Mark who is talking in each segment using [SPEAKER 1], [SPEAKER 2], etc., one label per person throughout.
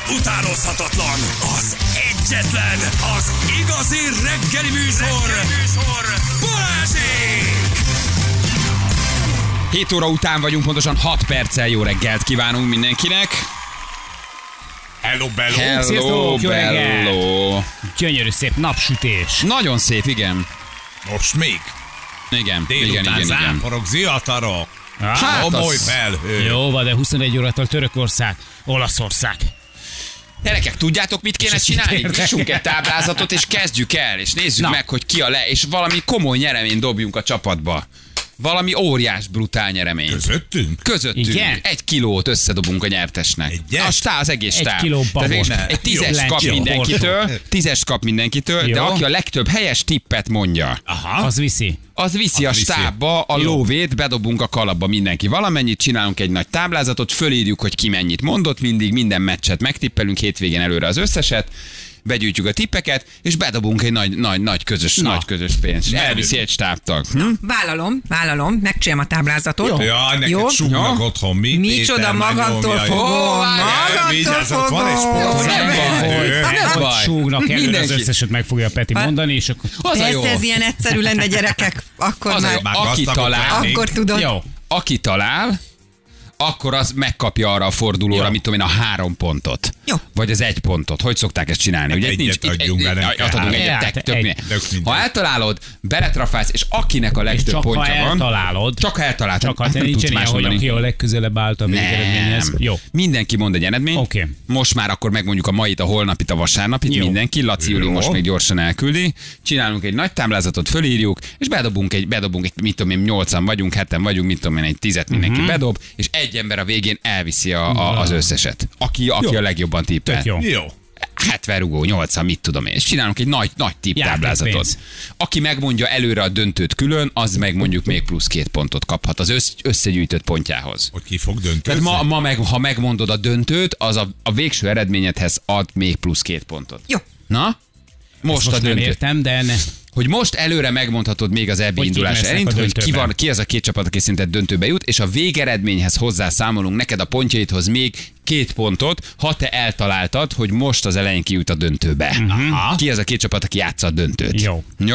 [SPEAKER 1] utánozhatatlan, az egyetlen, az igazi reggeli műsor, Balázsék!
[SPEAKER 2] 7 óra után vagyunk, pontosan 6 perccel jó reggelt kívánunk mindenkinek.
[SPEAKER 1] Hello, bello!
[SPEAKER 2] Hello,
[SPEAKER 3] Sziasztok, jó
[SPEAKER 2] bello.
[SPEAKER 3] Gyönyörű szép napsütés.
[SPEAKER 2] Nagyon szép, igen.
[SPEAKER 1] Most még
[SPEAKER 2] Igen,
[SPEAKER 1] délután
[SPEAKER 2] igen.
[SPEAKER 1] záporok, zivatarok,
[SPEAKER 2] Hát
[SPEAKER 1] komoly
[SPEAKER 2] az-
[SPEAKER 1] felhő.
[SPEAKER 3] Jó van, de 21 órától Törökország, Olaszország.
[SPEAKER 2] Gyerekek, tudjátok, mit kéne
[SPEAKER 3] És
[SPEAKER 2] csinálni?
[SPEAKER 3] mit érdekel?
[SPEAKER 2] Nyissunk egy táblázatot, és kezdjük el, és nézzük
[SPEAKER 3] Na.
[SPEAKER 2] meg, hogy ki a és valami komoly nyereményt dobjunk a csapatba. Valami óriás, brutál nyereményt. Közöttünk.
[SPEAKER 3] Igen?
[SPEAKER 2] 1 kilót összedobunk a nyertesnek.
[SPEAKER 1] Egyet?
[SPEAKER 2] Az egész
[SPEAKER 3] 1
[SPEAKER 2] stáb.
[SPEAKER 3] kiló babot.
[SPEAKER 2] Tehát
[SPEAKER 1] Ne.
[SPEAKER 2] egy 10-est kap
[SPEAKER 3] Jó.
[SPEAKER 2] mindenkitől, 10-est kap mindenkitől, de
[SPEAKER 3] Jó.
[SPEAKER 2] aki a legtöbb helyes tippet mondja,
[SPEAKER 1] Aha.
[SPEAKER 3] Az viszi.
[SPEAKER 2] az viszi a
[SPEAKER 1] viszi.
[SPEAKER 2] stábba a
[SPEAKER 3] Jó.
[SPEAKER 2] lóvét, bedobunk a kalapba mindenki valamennyit, csinálunk egy nagy táblázatot, fölírjuk, hogy ki mennyit mondott, mindig minden meccset megtippelünk, hétvégén előre az összeset, begyűjtjük a tippeket, és bedobunk egy nagy közös pénzt. Elviszi egy stábtag.
[SPEAKER 4] Vállalom, megcsinálom a táblázatot.
[SPEAKER 1] Ja, neked
[SPEAKER 4] Jó?
[SPEAKER 1] súgnak
[SPEAKER 2] Jó.
[SPEAKER 1] otthon. Mi?
[SPEAKER 4] Micsoda,
[SPEAKER 1] Péter már
[SPEAKER 4] magamtól
[SPEAKER 1] nyomja.
[SPEAKER 4] fogom.
[SPEAKER 1] Vigyázzat, van egy sport.
[SPEAKER 2] Nem baj. Nem
[SPEAKER 3] Hogy
[SPEAKER 2] baj.
[SPEAKER 3] súgnak előre, az
[SPEAKER 2] Mindenki.
[SPEAKER 3] összeset meg fogja Peti mondani, és akkor...
[SPEAKER 2] Az a jó.
[SPEAKER 4] Persze ez ilyen egyszerű lenne, gyerekek. Akkor
[SPEAKER 2] Az a jó.
[SPEAKER 4] már,
[SPEAKER 1] Már
[SPEAKER 2] Aki
[SPEAKER 1] gazdagok
[SPEAKER 2] talál,
[SPEAKER 1] lennénk.
[SPEAKER 4] akkor tudod.
[SPEAKER 3] Jó.
[SPEAKER 2] aki talál, akkor az megkapja arra a fordulóra,
[SPEAKER 3] Jó.
[SPEAKER 2] mit tudom én, a 3 pontot.
[SPEAKER 4] Jó.
[SPEAKER 2] Vagy az 1 pontot. Hogy szokták ezt csinálni? Ugye itt
[SPEAKER 1] Egyet adjunk be, nem kell.
[SPEAKER 2] adunk egyet,
[SPEAKER 3] Hát,
[SPEAKER 2] tök
[SPEAKER 3] egy-
[SPEAKER 2] mindegy.
[SPEAKER 1] tök mindegy.
[SPEAKER 2] Ha eltalálod, beletrafálsz, és akinek a legtöbb
[SPEAKER 3] Csak ha
[SPEAKER 2] pontja van,
[SPEAKER 3] eltalálod.
[SPEAKER 2] csak ha eltalálod,
[SPEAKER 3] Csak ha
[SPEAKER 2] nem
[SPEAKER 3] nincsen
[SPEAKER 2] tudsz
[SPEAKER 3] ilyen,
[SPEAKER 2] más
[SPEAKER 3] hogy
[SPEAKER 2] mondani.
[SPEAKER 3] aki a legközelebb állt a végeredményhez.
[SPEAKER 2] Nem.
[SPEAKER 3] Jó.
[SPEAKER 2] Mindenki mond egy eredményt.
[SPEAKER 3] Oké.
[SPEAKER 2] Most már akkor megmondjuk a mait, a holnapit, a vasárnapit.
[SPEAKER 3] Jó.
[SPEAKER 2] Mindenki. Laci Júli
[SPEAKER 1] Jó.
[SPEAKER 2] most még gyorsan elküldi. Csinálunk egy nagy táblázatot, fölírjuk, és bedobunk egy, mit tudom én, 8-an vagyunk, 7-en vagyunk, mit tudom én, egy 10-et mindenki bedob, és egy ember a végén elviszi az összeset. Aki a legjobban tippel.
[SPEAKER 3] Tök jó.
[SPEAKER 1] Jó.
[SPEAKER 2] 70 rugó, 80, mit tudom én. És csinálunk egy nagy tipptáblázatot.
[SPEAKER 3] Játékpénz.
[SPEAKER 2] Aki megmondja előre a döntőt külön, az meg mondjuk még plusz 2 pontot kaphat az összegyűjtött pontjához.
[SPEAKER 1] Hogy ki fog dönteni?
[SPEAKER 2] Tehát ha megmondod a döntőt, az a végső eredményedhez ad még plusz 2 pontot.
[SPEAKER 4] Jó.
[SPEAKER 2] Na? Most a
[SPEAKER 3] Most nem
[SPEAKER 2] döntő.
[SPEAKER 3] értem, de ne.
[SPEAKER 2] Hogy most előre megmondhatod még az ebbi
[SPEAKER 3] Hogy
[SPEAKER 2] indulás
[SPEAKER 3] kik lesznek
[SPEAKER 2] elint,
[SPEAKER 3] a
[SPEAKER 2] hogy
[SPEAKER 3] döntőben.
[SPEAKER 2] ki az a 2 csapat, aki szerinted döntőbe jut, és a végeredményhez hozzászámolunk neked a pontjaidhoz még 2 pontot, ha te eltaláltad, hogy most az elején kijut a döntőbe. Aha. Ki az a 2 csapat, aki játsza a döntőt?
[SPEAKER 3] Jó.
[SPEAKER 2] Jó?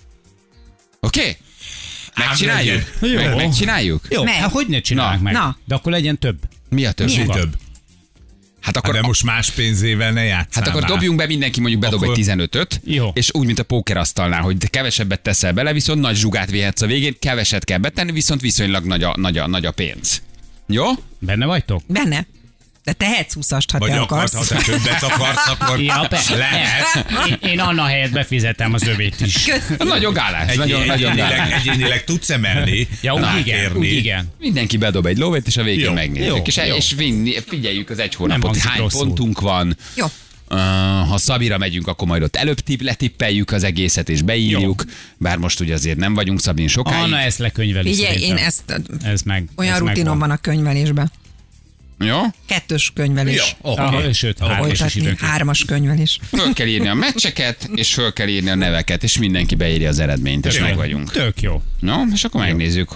[SPEAKER 2] Oké? Megcsináljuk?
[SPEAKER 3] Jó.
[SPEAKER 2] Megcsináljuk?
[SPEAKER 3] Jó,
[SPEAKER 4] Meg.
[SPEAKER 3] hát hogy ne csinálják
[SPEAKER 2] Na.
[SPEAKER 3] meg?
[SPEAKER 4] Na.
[SPEAKER 3] De akkor legyen több.
[SPEAKER 2] Mi a több?
[SPEAKER 4] Milyen?
[SPEAKER 1] Több.
[SPEAKER 2] Hát akkor,
[SPEAKER 1] De most más pénzével ne játszál
[SPEAKER 2] hát akkor
[SPEAKER 1] már.
[SPEAKER 2] dobjunk be, mindenki mondjuk bedob
[SPEAKER 1] Akkor-
[SPEAKER 2] egy 15-öt,
[SPEAKER 3] Jó.
[SPEAKER 2] és úgy, mint a pókerasztalnál, hogy te kevesebbet teszel bele, viszont nagy zsugát vihetsz a végén, keveset kell betenni, viszont viszonylag nagy a pénz. Jó?
[SPEAKER 3] Benne vagytok?
[SPEAKER 4] Benne. De tehetsz 20-ast, ha
[SPEAKER 1] Vagy
[SPEAKER 4] te
[SPEAKER 1] akarsz,
[SPEAKER 4] akarsz.
[SPEAKER 1] ha te többet akarsz, akkor
[SPEAKER 3] Ja, persze.
[SPEAKER 1] lehet.
[SPEAKER 3] Én Anna helyett befizetem az övét is.
[SPEAKER 2] Nagyon gálás. Nagyon gálás.
[SPEAKER 1] Egyénileg tudsz emelni,
[SPEAKER 3] Ja, úgy igen,
[SPEAKER 1] rákérni.
[SPEAKER 3] úgy igen.
[SPEAKER 2] Mindenki bedob egy lóvét, és a végén
[SPEAKER 1] Jó,
[SPEAKER 2] megnézzük.
[SPEAKER 3] jó,
[SPEAKER 2] És,
[SPEAKER 3] jó.
[SPEAKER 2] és figyeljük az 1
[SPEAKER 3] Nem
[SPEAKER 2] hónapot,
[SPEAKER 3] hangzik
[SPEAKER 2] hány
[SPEAKER 3] rosszul.
[SPEAKER 2] pontunk van.
[SPEAKER 4] Jó.
[SPEAKER 2] Ha Szabira megyünk, akkor majd ott előbb letippeljük az egészet, és beírjuk. Bár most ugye azért nem vagyunk Szabin sokáig.
[SPEAKER 3] Anna ezt lekönyveli
[SPEAKER 4] Figyelj, én
[SPEAKER 3] szerintem.
[SPEAKER 4] ezt,
[SPEAKER 3] Ez meg.
[SPEAKER 4] olyan
[SPEAKER 3] ez
[SPEAKER 4] rutinom
[SPEAKER 3] megvan.
[SPEAKER 4] van a könyvelésben.
[SPEAKER 2] Jó?
[SPEAKER 4] 2-ös könyvelés.
[SPEAKER 1] Jó, oké.
[SPEAKER 3] Aha, sőt, 3-as is
[SPEAKER 4] Folytatni,
[SPEAKER 3] időnként.
[SPEAKER 4] 3-as könyvelés.
[SPEAKER 2] Föl kell írni a meccseket, és föl kell írni a neveket, és mindenki beírja az eredményt, és
[SPEAKER 3] Jó.
[SPEAKER 2] meg vagyunk.
[SPEAKER 3] Tök jó.
[SPEAKER 2] No, és akkor megnézzük,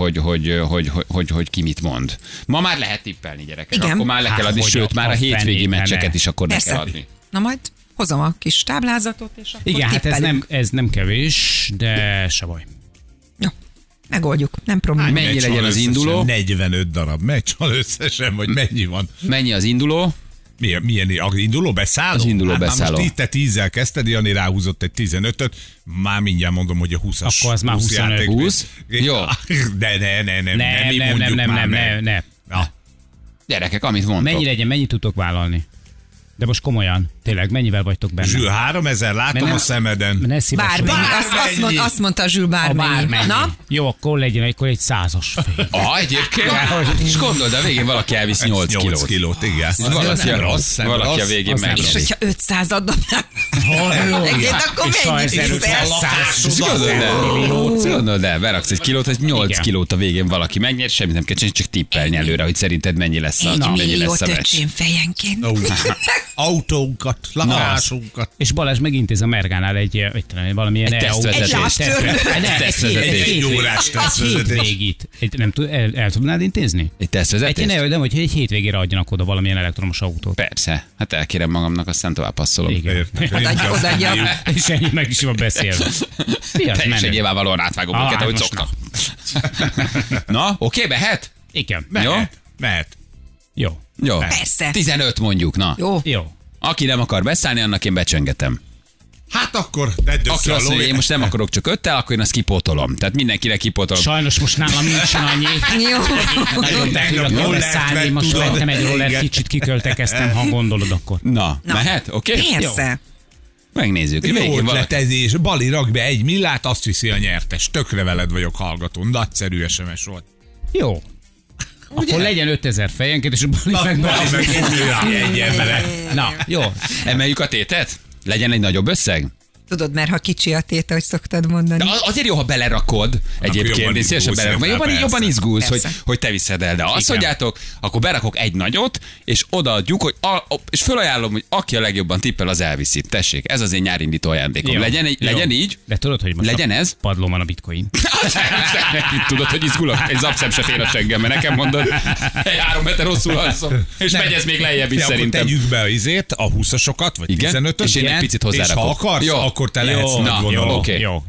[SPEAKER 2] hogy ki mit mond. Ma már lehet tippelni, gyerekek.
[SPEAKER 4] Igen.
[SPEAKER 2] Akkor már le kell adni,
[SPEAKER 3] hogy
[SPEAKER 2] sőt, már a
[SPEAKER 3] a
[SPEAKER 2] hétvégi
[SPEAKER 3] fenében
[SPEAKER 2] meccseket
[SPEAKER 3] ne.
[SPEAKER 2] is akkor ne
[SPEAKER 4] Persze.
[SPEAKER 2] kell adni.
[SPEAKER 4] Na majd hozom a kis táblázatot, és akkor
[SPEAKER 3] Igen, hát
[SPEAKER 4] tippelünk.
[SPEAKER 3] ez nem kevés, de se baj.
[SPEAKER 4] Jó. Megoldjuk, nem probléma.
[SPEAKER 2] Mennyi
[SPEAKER 1] Meccs
[SPEAKER 2] legyen
[SPEAKER 1] van
[SPEAKER 2] az
[SPEAKER 1] összesen?
[SPEAKER 2] induló?
[SPEAKER 1] 45 darab meccs van összesen, vagy mennyi van?
[SPEAKER 2] Mennyi az induló?
[SPEAKER 1] Milyen az induló beszálló?
[SPEAKER 2] Az induló
[SPEAKER 1] Hát már
[SPEAKER 2] beszálló.
[SPEAKER 1] most te 10-zel kezdted, Jani ráhúzott egy 15-öt, már mindjárt mondom, hogy a 20-as.
[SPEAKER 3] Akkor az már 25.
[SPEAKER 1] játék.
[SPEAKER 2] 20? Jó.
[SPEAKER 1] De nem, mi
[SPEAKER 3] Nem,
[SPEAKER 1] mondjuk már
[SPEAKER 3] nem.
[SPEAKER 1] meg. Na,
[SPEAKER 2] Gyerekek, amit mondtok.
[SPEAKER 3] Mennyi legyen, mennyit tudtok vállalni? De most komolyan, tényleg, mennyivel vagytok benne?
[SPEAKER 1] Zsül, 3000, látom
[SPEAKER 3] Nem.
[SPEAKER 1] a szemeden.
[SPEAKER 3] Ne szívesen.
[SPEAKER 4] Bármennyi.
[SPEAKER 1] Bármennyi.
[SPEAKER 4] Azt mondta a Zsül bármennyi.
[SPEAKER 3] Bármennyi.
[SPEAKER 4] Na?
[SPEAKER 3] Jó, akkor legyen akkor egy 100-as fél.
[SPEAKER 2] Egyébként? És gondold, a végén valaki elvisz 8 kilót.
[SPEAKER 1] kilót, igen.
[SPEAKER 2] Valaki,
[SPEAKER 1] Nem rossz, nem
[SPEAKER 2] valaki a
[SPEAKER 1] rossz.
[SPEAKER 2] végén
[SPEAKER 3] Az nem
[SPEAKER 4] És
[SPEAKER 2] megnyeri.
[SPEAKER 4] hogyha 500-at dobnám, egyébként akkor
[SPEAKER 3] És ha
[SPEAKER 4] mennyit
[SPEAKER 3] ezer
[SPEAKER 4] viszel?
[SPEAKER 2] Gondold el, beraksz egy kilót, hogy 8
[SPEAKER 3] Igen.
[SPEAKER 2] kilót a végén valaki megnyer, semmit nem kell csinálni, csak tippelni előre, hogy szerinted mennyi lesz a,
[SPEAKER 4] Egy
[SPEAKER 2] mennyi
[SPEAKER 4] milliót
[SPEAKER 2] lesz a meccs.
[SPEAKER 4] öcsém fejenként.
[SPEAKER 1] Ó,
[SPEAKER 5] autónkat, lakásunkat.
[SPEAKER 3] És Balázs megintéz a Mergánál egy valamilyen
[SPEAKER 2] Egy tesztvezetés.
[SPEAKER 4] Egy lábtörlő.
[SPEAKER 5] Egy órás tesztvezetés.
[SPEAKER 3] Hétvégét. Nem tud, el tudnád intézni?
[SPEAKER 2] Egy tesztvezetés?
[SPEAKER 3] Nem, hogy egy hétvégére adjanak oda valamilyen elektromos autót.
[SPEAKER 2] Persze. Hát elkérem magamnak, aztán tovább passzolom.
[SPEAKER 3] Igen.
[SPEAKER 4] Odaadja.
[SPEAKER 3] És ennyi meg is van beszélve. Mi az
[SPEAKER 2] Teljesen
[SPEAKER 3] menő?
[SPEAKER 2] nyilvánvalóan átvágom őket,
[SPEAKER 3] hát
[SPEAKER 2] ahogy
[SPEAKER 3] most
[SPEAKER 2] szoktam. Na, oké, behet?
[SPEAKER 3] Igen.
[SPEAKER 2] Jó?
[SPEAKER 5] Mehet.
[SPEAKER 3] Jó.
[SPEAKER 2] Jó.
[SPEAKER 4] Persze.
[SPEAKER 2] 15 mondjuk, na.
[SPEAKER 4] Jó.
[SPEAKER 3] Jó.
[SPEAKER 2] Aki nem akar beszállni, annak én becsöngetem.
[SPEAKER 5] Hát akkor tedd
[SPEAKER 2] Aki
[SPEAKER 5] össze
[SPEAKER 2] azt
[SPEAKER 5] a
[SPEAKER 2] mondja,
[SPEAKER 5] lóvét.
[SPEAKER 2] én most nem akarok csak 5-tel, akkor én azt kipótolom. Tehát mindenkire kipótolom.
[SPEAKER 3] Sajnos most nálam nincsen annyi.
[SPEAKER 4] Jó.
[SPEAKER 3] Nagyon
[SPEAKER 5] tegnap
[SPEAKER 3] tudok
[SPEAKER 5] rollert
[SPEAKER 3] beszállni,
[SPEAKER 5] vett,
[SPEAKER 3] most
[SPEAKER 5] tudod?
[SPEAKER 3] vettem egy roller,
[SPEAKER 5] Igen.
[SPEAKER 3] kicsit kiköltekeztem, ha gondolod akkor.
[SPEAKER 2] Na,
[SPEAKER 4] Na.
[SPEAKER 2] mehet? Oké?
[SPEAKER 4] Persze.
[SPEAKER 2] Megnézzük.
[SPEAKER 5] Jó
[SPEAKER 2] Végén valaki.
[SPEAKER 5] ötletezés. Bali, rak be 1 millát, azt viszi a nyertes. Tökre veled vagyok hallgató. Nagyszerű SMS volt.
[SPEAKER 3] Jó. Akkor legyen 5000 fejenként, és meg
[SPEAKER 5] Bali meg egy embere.
[SPEAKER 3] Na, jó.
[SPEAKER 2] Emeljük a tétet? Legyen egy nagyobb összeg?
[SPEAKER 4] Tudod, mert ha kicsi a téte, hogy szoktad mondani.
[SPEAKER 2] De azért jó, ha belerakod egyébként,
[SPEAKER 5] jobban
[SPEAKER 2] én szívesen
[SPEAKER 5] izgulsz,
[SPEAKER 2] belerakod,
[SPEAKER 5] persze.
[SPEAKER 2] jobban izgulsz,
[SPEAKER 4] Persze.
[SPEAKER 2] hogy te viszed el. De azt
[SPEAKER 3] Igen.
[SPEAKER 2] mondjátok, akkor berakok egy nagyot, és odaadjuk, hogy és felajánlom, hogy aki a legjobban tippel, az elviszi. Tessék, ez az én nyárindító ajándékom.
[SPEAKER 3] Jó.
[SPEAKER 2] Legyen
[SPEAKER 3] Jó.
[SPEAKER 2] így?
[SPEAKER 3] De tudod, hogy most
[SPEAKER 2] Legyen
[SPEAKER 3] a
[SPEAKER 2] ez?
[SPEAKER 3] padlón van a bitcoin.
[SPEAKER 2] Tudod, hogy izgulok? Egy zapszem se fér a seggembe. Nekem mondod, 3 méter rosszul alszom. És megy ez még lejjebb is
[SPEAKER 5] Ja, akkor
[SPEAKER 2] szerintem.
[SPEAKER 5] tegyük be a izét, a 20-asokat, vagy
[SPEAKER 2] Igen?
[SPEAKER 5] 15-öt.
[SPEAKER 2] És én egy picit
[SPEAKER 5] És ha
[SPEAKER 2] hozzárakok.
[SPEAKER 5] akarsz,
[SPEAKER 2] Jó.
[SPEAKER 5] akkor te lehetsz
[SPEAKER 3] Jó,
[SPEAKER 5] nagy
[SPEAKER 2] na,
[SPEAKER 5] gondoló.
[SPEAKER 2] oké.
[SPEAKER 3] Jó.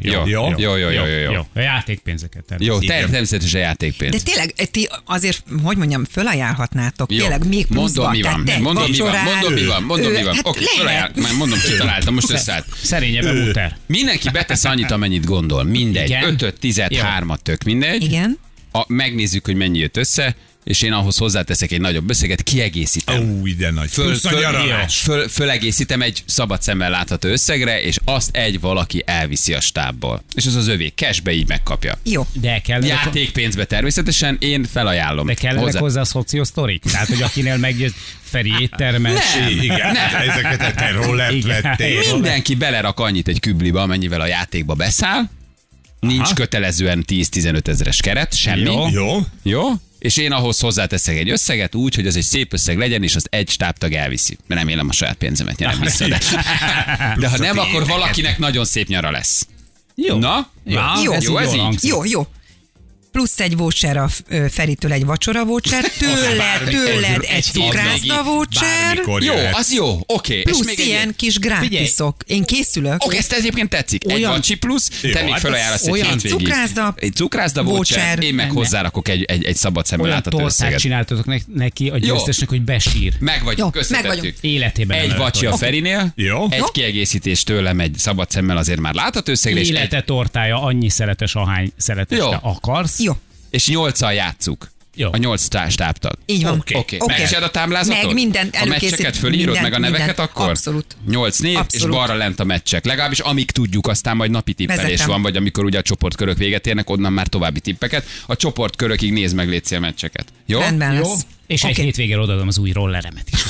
[SPEAKER 2] Jó.
[SPEAKER 3] A játékpénzeket.
[SPEAKER 2] Jó,
[SPEAKER 5] Igen.
[SPEAKER 2] természetesen játékpénz.
[SPEAKER 4] De tényleg, ti azért, hogy mondjam, fölajánlhatnátok.
[SPEAKER 2] Jó.
[SPEAKER 4] Tényleg még pluszban.
[SPEAKER 2] Mondom, mi van.
[SPEAKER 4] Tehát
[SPEAKER 2] Mondom, mi van.
[SPEAKER 4] vacsorán,
[SPEAKER 2] Mondom, mi van.
[SPEAKER 4] hát
[SPEAKER 2] Oké,
[SPEAKER 4] lehet.
[SPEAKER 2] már mondom, kitaláltam, most összeállt.
[SPEAKER 3] Szerényebb úter.
[SPEAKER 2] Mindenki betesz annyit, amennyit gondol. Mindegy.
[SPEAKER 3] Igen.
[SPEAKER 2] 5-öt, 10-et,
[SPEAKER 3] Jó.
[SPEAKER 2] 3-at, tök mindegy.
[SPEAKER 4] Igen.
[SPEAKER 2] Megnézzük, hogy mennyi jött össze, és én ahhoz hozzáteszek egy nagyobb összeget, kiegészítem.
[SPEAKER 5] Ó, ide nagy. Plusz a nyaralás.
[SPEAKER 2] Fölegészítem egy szabad szemmel látható összegre, és azt egy valaki elviszi a stábból. És az az övé, cashbe így megkapja.
[SPEAKER 4] Jó.
[SPEAKER 3] De kell
[SPEAKER 2] Játékpénzbe természetesen, én felajánlom.
[SPEAKER 3] De kellenek hozzá a szociosztorik? Tehát, hogy akinél megjött Feri éttermes.
[SPEAKER 5] Igen, ezeket te rollert
[SPEAKER 3] Igen.
[SPEAKER 5] vettél.
[SPEAKER 2] Mindenki belerak annyit egy kübliba, amennyivel a játékba beszáll. Nincs kötelezően 10-15 ezeres keret, semmi.
[SPEAKER 3] Jó.
[SPEAKER 5] Jó.
[SPEAKER 2] Jó? És én ahhoz hozzáteszek egy összeget úgy, hogy az egy szép összeg legyen, és az egy stábtag elviszi. Mert remélem a saját pénzemet nyerem vissza. De ha nem, akkor valakinek nagyon szép nyara lesz.
[SPEAKER 3] Jó.
[SPEAKER 2] Na?
[SPEAKER 4] Jó.
[SPEAKER 3] ez
[SPEAKER 2] Jó, ez
[SPEAKER 3] jól
[SPEAKER 2] így?
[SPEAKER 3] hangzik.
[SPEAKER 4] Jó. Plusz egy voucher a Feritől egy vacsora voucher, tőled egy cukrászda voucher,
[SPEAKER 5] Bármikor
[SPEAKER 2] Jó,
[SPEAKER 5] jöhetsz.
[SPEAKER 2] az jó, oké. És
[SPEAKER 4] plusz
[SPEAKER 2] még
[SPEAKER 4] ilyen kis grátiszok. Én készülök.
[SPEAKER 2] Oké, ezt egyébként tetszik. Egy
[SPEAKER 3] Olyan-
[SPEAKER 2] vacsi plusz, te
[SPEAKER 5] Jó,
[SPEAKER 2] még
[SPEAKER 5] hát
[SPEAKER 2] felajánlasz egy
[SPEAKER 4] olyan
[SPEAKER 2] hétvégi.
[SPEAKER 4] cukrászda,
[SPEAKER 2] Egy cukrászda voucher,
[SPEAKER 4] voucher,
[SPEAKER 2] én meg
[SPEAKER 3] benne.
[SPEAKER 2] hozzárakok egy szabad szemmel
[SPEAKER 3] Olyan
[SPEAKER 2] látható
[SPEAKER 3] tortát
[SPEAKER 2] összeget.
[SPEAKER 3] csináltatok neki a győztesnek, hogy besír.
[SPEAKER 2] Meg vagyunk,
[SPEAKER 4] Jó, meg
[SPEAKER 2] összetettük.
[SPEAKER 4] vagyunk.
[SPEAKER 3] Életében
[SPEAKER 2] Egy
[SPEAKER 3] nem
[SPEAKER 2] vacsi a
[SPEAKER 3] ölt
[SPEAKER 2] Ferinél,
[SPEAKER 5] Jó.
[SPEAKER 2] egy
[SPEAKER 4] Jó.
[SPEAKER 2] kiegészítés tőlem egy szabad szemmel azért már látható összegre, és,
[SPEAKER 3] Élete tortája annyi szeletes, ahány szeletes
[SPEAKER 2] Jó.
[SPEAKER 3] te akarsz.
[SPEAKER 4] Jó.
[SPEAKER 2] és 8-al játsszuk.
[SPEAKER 3] Jó.
[SPEAKER 2] A 8 stábtag.
[SPEAKER 4] Így van.
[SPEAKER 2] Oké. Megcsinálod a táblázatot?
[SPEAKER 4] Meg minden
[SPEAKER 2] A meccseket
[SPEAKER 4] előkészít.
[SPEAKER 2] fölírod,
[SPEAKER 4] Minden,
[SPEAKER 2] meg a neveket
[SPEAKER 4] minden.
[SPEAKER 2] akkor?
[SPEAKER 4] Abszolút.
[SPEAKER 2] 8 név,
[SPEAKER 4] Abszolút.
[SPEAKER 2] és balra lent a meccsek. Legalábbis amíg tudjuk, aztán majd napi tippelés
[SPEAKER 4] Vezetem.
[SPEAKER 2] van, vagy amikor ugye a csoportkörök véget érnek, onnan már további tippeket. A csoportkörökig nézd meg, légy szíves, a meccseket. Jó?
[SPEAKER 4] Rendben
[SPEAKER 3] Jó.
[SPEAKER 4] lesz.
[SPEAKER 3] És egy
[SPEAKER 4] Oké.
[SPEAKER 3] hétvégén odaadom az új rolleremet is.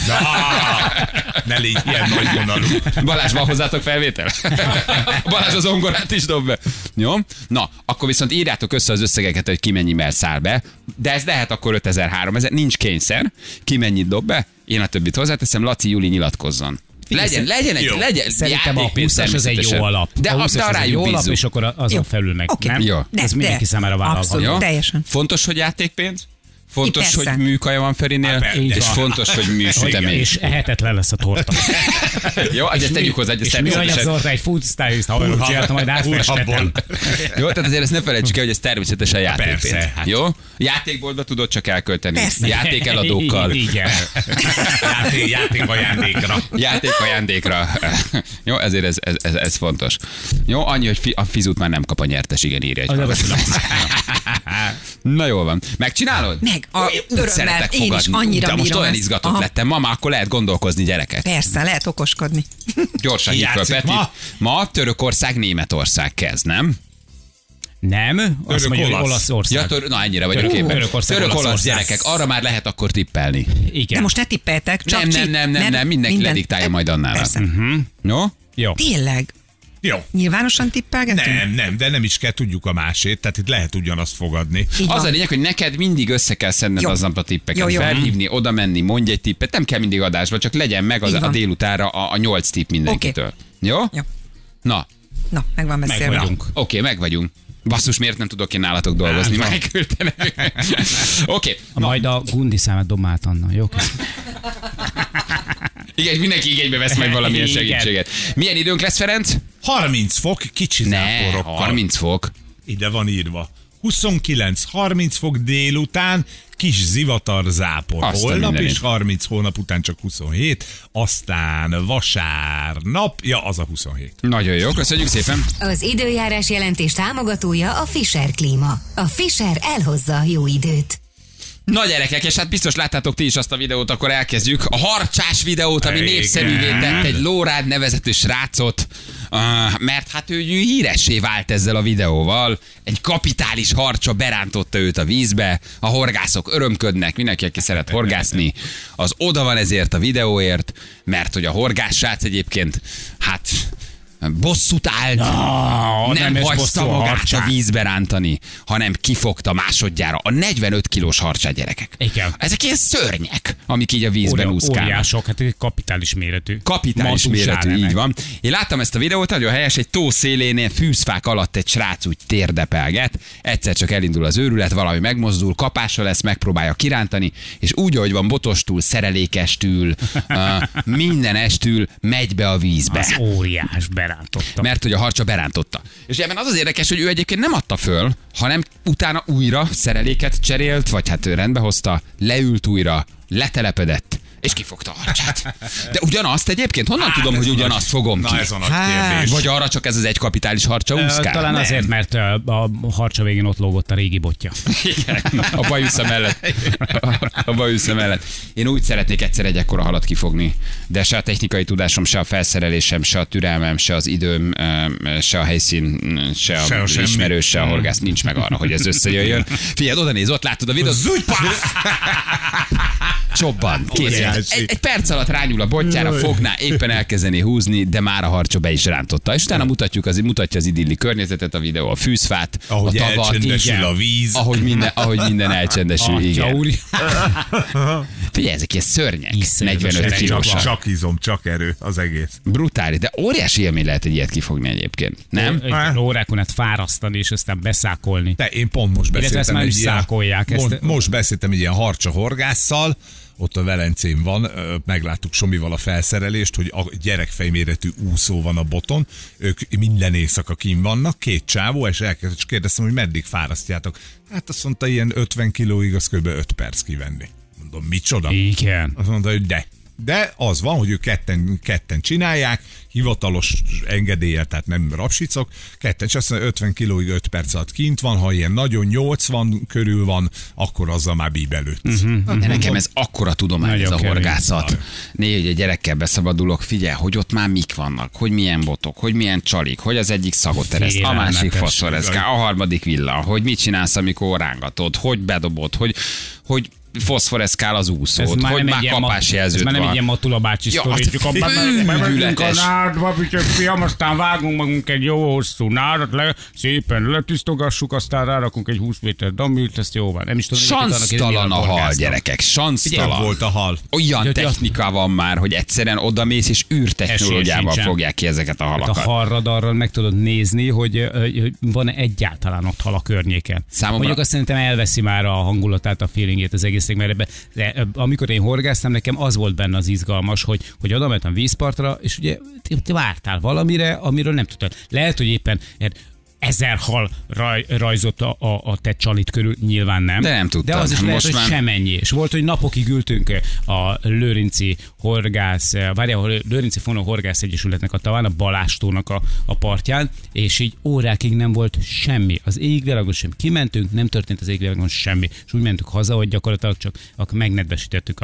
[SPEAKER 5] Ne légy ilyen nagy vonalú.
[SPEAKER 2] Balázs, van hozzátok felvétel? Balázs az zongorát is dob be. Jó? Na, akkor viszont írjátok össze az összegeket, hogy ki mennyivel száll be. De ez lehet akkor 5000, 3000, nincs kényszer. Ki mennyit dob be? Én a többit hozzáteszem, Laci, Júli nyilatkozzon. Legyen
[SPEAKER 5] Jó.
[SPEAKER 3] Szerintem a
[SPEAKER 2] játékpénz
[SPEAKER 3] 20-as az egy jó
[SPEAKER 2] természetesen.
[SPEAKER 3] alap.
[SPEAKER 2] De
[SPEAKER 3] a 20-as
[SPEAKER 2] de
[SPEAKER 3] az egy
[SPEAKER 2] rájuk
[SPEAKER 3] jó alap,
[SPEAKER 2] bízzuk.
[SPEAKER 3] és akkor azon
[SPEAKER 4] Jó.
[SPEAKER 3] felül meg.
[SPEAKER 4] Oké.
[SPEAKER 3] Nem?
[SPEAKER 2] Jó.
[SPEAKER 3] Ez mindenki számára vállalható.
[SPEAKER 4] Abszolút.
[SPEAKER 2] Jó?
[SPEAKER 4] Teljesen.
[SPEAKER 2] Fontos, hogy játékpénz? Fontos,
[SPEAKER 4] Persze.
[SPEAKER 2] hogy műkaja van Ferinél,
[SPEAKER 5] Hát,
[SPEAKER 3] így
[SPEAKER 2] és
[SPEAKER 3] van.
[SPEAKER 2] fontos, hogy műsütemény.
[SPEAKER 3] És ehetetlen lesz a torta.
[SPEAKER 2] Jó, ezt tegyük hozzá, hogy ez
[SPEAKER 3] És mi olyan
[SPEAKER 2] természetesen.
[SPEAKER 3] zorra egy food stylist haverok csinálta, majd átfestetem.
[SPEAKER 2] Jó, tehát azért ezt ne felejtsük el, hogy ez természetesen játékpénz.
[SPEAKER 5] Persze, hát.
[SPEAKER 2] Jó? Játékboltba tudod csak elkölteni.
[SPEAKER 4] Persze.
[SPEAKER 2] Játékeladókkal.
[SPEAKER 3] Igen.
[SPEAKER 5] Játék ajándékra.
[SPEAKER 2] Játékajándékra. Jó, ezért ez fontos. Jó, annyi, hogy a fizut már nem kap a nyertes, igen, írja egy
[SPEAKER 3] Az
[SPEAKER 2] valaki. Na jól van. Megcsinálod?
[SPEAKER 4] Meg, örömmel,
[SPEAKER 2] Szeretek
[SPEAKER 4] én is
[SPEAKER 2] fogadni.
[SPEAKER 4] annyira
[SPEAKER 2] De most
[SPEAKER 4] bírom
[SPEAKER 2] olyan
[SPEAKER 4] ezt.
[SPEAKER 2] izgatott
[SPEAKER 4] Aha.
[SPEAKER 2] lettem. Ma már akkor lehet gondolkozni, gyerekek.
[SPEAKER 4] Persze, lehet okoskodni.
[SPEAKER 2] Gyorsan hív fel
[SPEAKER 5] Játszik
[SPEAKER 2] Petit.
[SPEAKER 5] ma?
[SPEAKER 2] Ma Törökország, Németország kezd, nem?
[SPEAKER 3] Nem? Azt mondja, hogy
[SPEAKER 5] Török-olasz.
[SPEAKER 3] Olaszország.
[SPEAKER 2] Ja, annyira vagyok
[SPEAKER 3] Török-
[SPEAKER 2] képben.
[SPEAKER 3] Törökország,
[SPEAKER 2] Török-olasz
[SPEAKER 3] Olaszország.
[SPEAKER 2] gyerekek, arra már lehet akkor tippelni.
[SPEAKER 3] Igen.
[SPEAKER 4] De most ne tippeltek, csak
[SPEAKER 2] Nem, mindenki
[SPEAKER 4] minden.
[SPEAKER 2] lediktálja majd annál.
[SPEAKER 4] Persze.
[SPEAKER 2] Jó?
[SPEAKER 3] Jó.
[SPEAKER 4] Tényleg.
[SPEAKER 5] Jó.
[SPEAKER 4] Nyilvánosan tippelgetünk?
[SPEAKER 5] Nem, de nem is kell, tudjuk a másét, tehát itt lehet ugyanazt fogadni.
[SPEAKER 4] Így
[SPEAKER 2] Az
[SPEAKER 4] van.
[SPEAKER 2] a lényeg, hogy neked mindig össze kell szedned
[SPEAKER 4] Jó.
[SPEAKER 2] aznap a tippeket.
[SPEAKER 4] Jó.
[SPEAKER 2] Felhívni, oda menni, mondj egy tippet. Nem kell mindig adásba, csak legyen meg
[SPEAKER 4] Így
[SPEAKER 2] a
[SPEAKER 4] van.
[SPEAKER 2] délutánra a 8 tipp mindenkitől. Jó?
[SPEAKER 4] Jó.
[SPEAKER 2] Na,
[SPEAKER 4] Na, meg van
[SPEAKER 3] Meg
[SPEAKER 4] beszélve.
[SPEAKER 3] vagyunk.
[SPEAKER 2] oké, meg vagyunk. Basszus, miért nem tudok én nálatok dolgozni?
[SPEAKER 3] Hát,
[SPEAKER 2] Már küldtenek. Oké.
[SPEAKER 3] Majd a Gundi számát dob át, Anna, jó?
[SPEAKER 2] Igen, mindenki igénybe vesz majd valamilyen
[SPEAKER 3] Igen.
[SPEAKER 2] segítséget. Milyen időnk lesz, Ferenc?
[SPEAKER 5] 30 fok, kicsi
[SPEAKER 2] Ne,
[SPEAKER 5] záporokkal.
[SPEAKER 2] 30 fok.
[SPEAKER 5] Ide van írva. 29-30 fok délután, kis zivatar zápor.
[SPEAKER 2] Azt a
[SPEAKER 5] Holnap
[SPEAKER 2] mindenit.
[SPEAKER 5] is 30, hónap után csak 27, aztán vasárnap, ja, az a 27.
[SPEAKER 2] Nagyon jó, köszönjük szépen.
[SPEAKER 6] Az időjárás jelentés támogatója a Fischer Klíma. A Fischer elhozza a jó időt.
[SPEAKER 2] Na gyerekek, és hát biztos láttátok ti is azt a videót, akkor elkezdjük. A harcsás videót, ami
[SPEAKER 5] Igen.
[SPEAKER 2] népszerűvé tett egy Lórád nevezetű srácot, mert hát ő híressé vált ezzel a videóval. Egy kapitális harcsa berántotta őt a vízbe, a horgászok örömködnek, mindenki, aki szeret horgászni, az oda van ezért a videóért, mert hogy a horgássrác egyébként, hát bosszút állt, nem
[SPEAKER 3] is
[SPEAKER 2] hagyta
[SPEAKER 3] bosszú a
[SPEAKER 2] magát a
[SPEAKER 3] harcsát.
[SPEAKER 2] vízbe rántani, hanem kifogta másodjára a 45 kilós harcsát, gyerekek.
[SPEAKER 3] Igen.
[SPEAKER 2] Ezek ilyen szörnyek, amik így a vízben úszkálnak.
[SPEAKER 3] Óriások, hát egy kapitális méretű.
[SPEAKER 2] Kapitális
[SPEAKER 3] Matúsá
[SPEAKER 2] méretű,
[SPEAKER 3] nemek.
[SPEAKER 2] így van. Én láttam ezt a videót, nagyon helyes, egy tó szélénél fűzfák alatt egy srác úgy térdepelget, egyszer csak elindul az őrület, valami megmozdul, kapása lesz, megpróbálja kirántani, és úgy, ahogy van botostül, szerelékestül, mindenestül megy be a vízbe.
[SPEAKER 3] Az óriás berántotta.
[SPEAKER 2] Mert hogy a harcsa berántotta. És ebben az az érdekes, hogy ő egyébként nem adta föl, hanem utána újra szereléket cserélt, vagy hát ő rendbe hozta, leült újra, letelepedett, és kifogta a harcsát. De ugyanazt egyébként? Honnan tudom,
[SPEAKER 5] ez
[SPEAKER 2] hogy
[SPEAKER 5] a nagy-
[SPEAKER 2] ugyanazt fogom ki?
[SPEAKER 5] Na ez a nagy kérdés.
[SPEAKER 2] Vagy arra csak ez az egy kapitális harcsa úszkál?
[SPEAKER 3] Talán
[SPEAKER 5] Nem.
[SPEAKER 3] azért, mert a harcsa végén ott lógott a régi botja.
[SPEAKER 2] Igen, a bajusza mellett. A bajusza mellett. Én úgy szeretnék egyszer egy ekkora halat kifogni, de se a technikai tudásom, se a felszerelésem, se a türelmem, se az időm, se a helyszín, se
[SPEAKER 5] Se a
[SPEAKER 2] a
[SPEAKER 5] semmi.
[SPEAKER 2] ismerős, se a horgász nincs meg arra, hogy ez összejöjjön. Figyelj, oda néz, ott látod a videót. Csobban. Kész.
[SPEAKER 5] Óriási.
[SPEAKER 2] Egy perc alatt rányul a botjára, fogná, éppen elkezdeni húzni, de már a harcsa be is rántotta. És utána mutatja az idilli környezetet, a videó, a fűzfát,
[SPEAKER 5] Ahogy
[SPEAKER 2] a tavat,
[SPEAKER 5] elcsendesül
[SPEAKER 2] igen.
[SPEAKER 5] a víz.
[SPEAKER 2] Ahogy minden elcsendesül,
[SPEAKER 3] Atya
[SPEAKER 2] igen.
[SPEAKER 3] úr.
[SPEAKER 2] Figyelj, ezek ilyen szörnyek.
[SPEAKER 3] Iszonyatos
[SPEAKER 2] 45
[SPEAKER 3] erejű
[SPEAKER 2] kilósak.
[SPEAKER 5] Csak izom, csak erő az egész.
[SPEAKER 2] Brutális, de óriási élmény lehet egy ilyet kifogni egyébként. Nem?
[SPEAKER 3] Órákon át fárasztani, és aztán beszákolni.
[SPEAKER 5] De én pont most
[SPEAKER 3] Illetve ezt
[SPEAKER 5] beszéltem
[SPEAKER 3] már
[SPEAKER 5] egy
[SPEAKER 3] is szákolják, ezt-
[SPEAKER 5] most beszéltem egy ilyen harcsa horgásszal, ott a Velencén van, megláttuk Somival a felszerelést, hogy a gyerekfejméretű úszó van a boton, ők minden éjszaka kín vannak, két csávó, és elkezdett, és kérdeztem, hogy meddig fárasztjátok. Hát azt mondta, ilyen 50 kilóig, az kb. 5 perc kivenni. Mondom, micsoda?
[SPEAKER 3] Igen.
[SPEAKER 5] Azt mondta, hogy de az van, hogy ők ketten csinálják, hivatalos engedéllyel, tehát nem rapsicok, ketten, és azt mondja, 50 kilóig 5 perc alatt kint van, ha ilyen nagyon 80 körül van, akkor azzal már bíbelődsz.
[SPEAKER 2] De nekem ez akkora tudomány,
[SPEAKER 3] Nagyon
[SPEAKER 2] ez a
[SPEAKER 3] kemény.
[SPEAKER 2] horgászat. Néha, hogy egy gyerekkel beszabadulok, figyelj, hogy ott már mik vannak, hogy milyen botok, hogy milyen csalik, hogy az egyik szagot ereszt, a
[SPEAKER 3] Félelmetes.
[SPEAKER 2] másik foszforeszkál, a harmadik villan, hogy mit csinálsz, amikor rángatod, hogy bedobod, hogy foszforeszkál az úszót, hogy már kapásjelzőt
[SPEAKER 3] ez már nem egy
[SPEAKER 2] van.
[SPEAKER 3] ilyen Matula bácsi
[SPEAKER 2] Ja,
[SPEAKER 3] sztori,
[SPEAKER 2] az
[SPEAKER 3] csak bemegyünk a
[SPEAKER 2] fődületes.
[SPEAKER 3] nádba, fiam, aztán vágunk magunk egy jó hosszú nádat, szépen letisztogassuk, aztán rárakunk egy 20 méter damilt, ezt jó van. Nem is tudom,
[SPEAKER 2] Sansztalan a hal, gyerekek,
[SPEAKER 5] Ilyen
[SPEAKER 2] sansztalan.
[SPEAKER 5] volt a hal.
[SPEAKER 2] Olyan
[SPEAKER 3] Ja,
[SPEAKER 2] technika van már, hogy egyszerűen odamész, és űrtechnológiával
[SPEAKER 3] Esély sincsen.
[SPEAKER 2] fogják ki ezeket a
[SPEAKER 3] Hát a
[SPEAKER 2] halakat.
[SPEAKER 3] harradarral meg tudod nézni, hogy van egyáltalán ott hal a környéken.
[SPEAKER 2] Számomra-
[SPEAKER 3] Mondjuk azt szerintem elveszi már a hangulatát, a feelingét az egésznek, mert amikor én horgáztam, nekem az volt benne az izgalmas, hogy oda mentem vízpartra, és ugye te vártál valamire, amiről nem tudtad. Lehet, hogy éppen 1000 hal rajzott a te csalit körül, nyilván nem.
[SPEAKER 2] De nem tudtad.
[SPEAKER 3] De az is lehet,
[SPEAKER 2] Most
[SPEAKER 3] hogy
[SPEAKER 2] már-
[SPEAKER 3] semennyi. És volt, hogy napokig ültünk a Lőrinci Horgász, Lőrinci Fonó Horgász Egyesületnek a taván, a Balázstónak a partján, és így órákig nem volt semmi. Az égvilágon sem kimentünk, nem történt az égvilágon semmi. És úgy mentünk haza, hogy gyakorlatilag csak megnedvesítettük